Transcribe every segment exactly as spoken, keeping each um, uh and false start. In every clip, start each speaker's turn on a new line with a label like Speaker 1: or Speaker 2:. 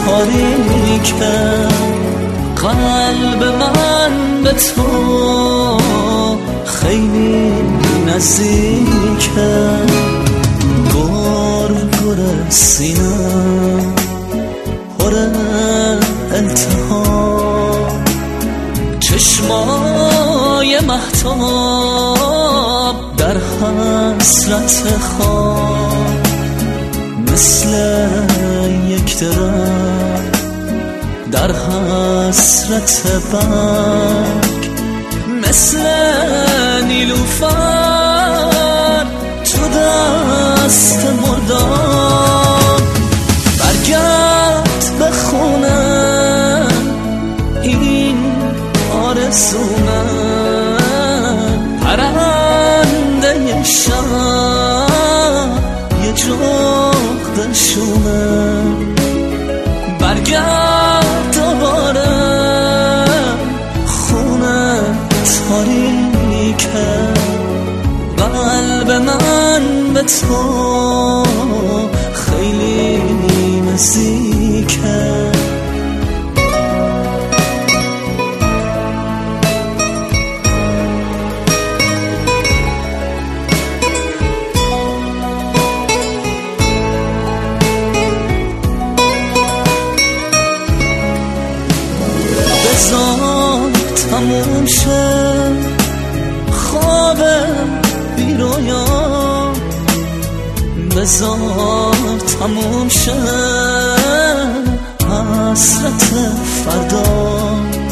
Speaker 1: تاریکه، قلب من به تو خیلی نزدیکه. گر گر سینم پر التهاب، چشمای مهتاب در حسرت خواب، مثل یک درخت در حسرت برگ، مثل نیلوفر تو دست مردم. برگرد به خونه این آرزومه، پرنده شب یه جغد شومه. برگرد دوباره خونه تاریکه، قلب من به تو خیلی نزدیکه. بذار تموم شه خواب بی رویا، بذار تموم شه حسرت فردا،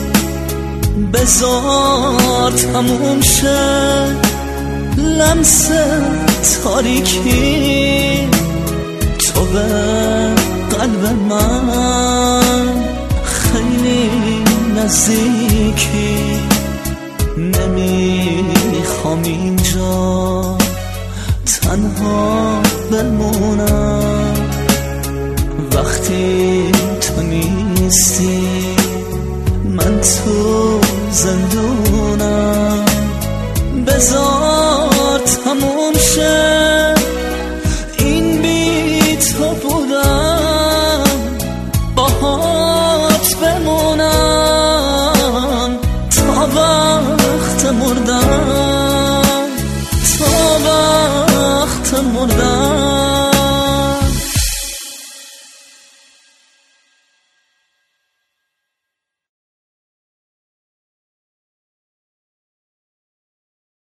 Speaker 1: بذار تموم شه لمس تاریکی. تو به قلب من خیلی نزدیکی، نمیخوام اینجا تنها بمونم.